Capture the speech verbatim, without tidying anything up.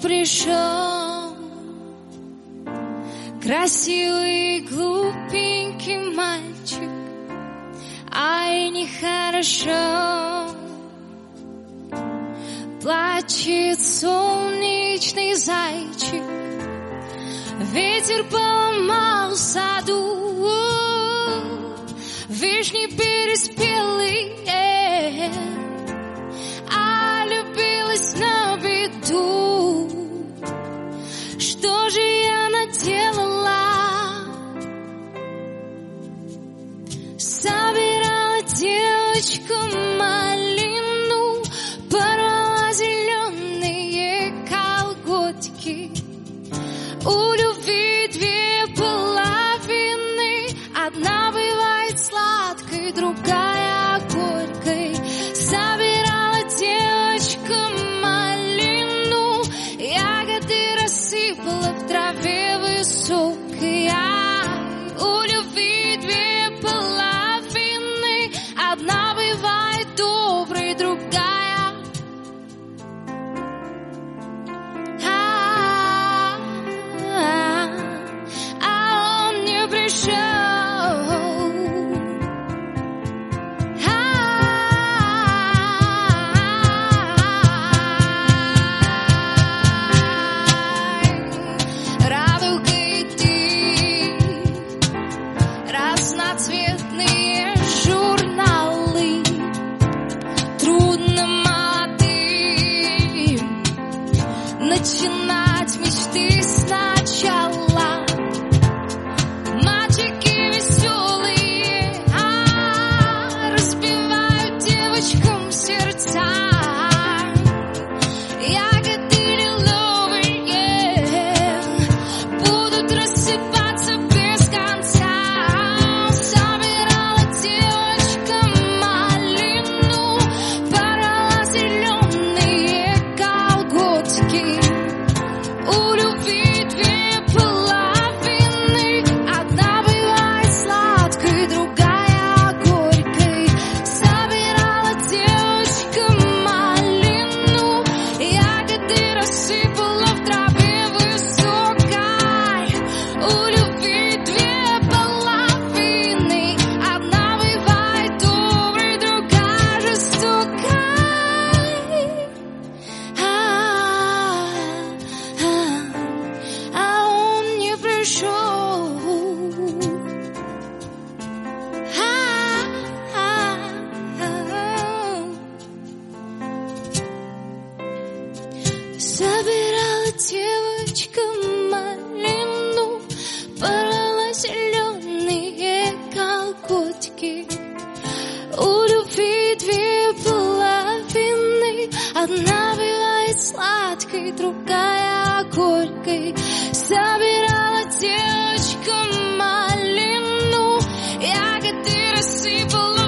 пришел красивый глупенький мальчик, ай, нехорошо. Плачет солнечный зайчик, ветер поломал в саду, вишни переспелые, а любилась на беду. Что же я наделала? Собирала девочка малину, порвала зеленые колготки. У любви две половины, одна бывает сладкой, другая горькой. Собирала девочка малину, ягоды рассыпала в траве высокой. Ай, у любви две половины, одна бывает доброй, другая. А, а, а он не пришел. Радугой ты, разноцветные журналы, трудно молодым начинать мечты сначала. Мальчики веселые, а, разбивают девочкам сердца. Ягоды лиловые будут рассыпаться без конца. Собирала девочка малину, порвала зеленые колготки. У любви две половины, одна бывает сладкой, другая горькой. Собирала девочка малину, ягоды рассыпала в траве высокой. У любви две половины, одна бывает доброй, другая жестокой. А, а, а он не пришел. А, а, а. Собирала девочка малину, порвала зеленые колготки. У любви две половины, одна бывает сладкой, другая горькой. Собирала девочка малину, ягоды рассыпала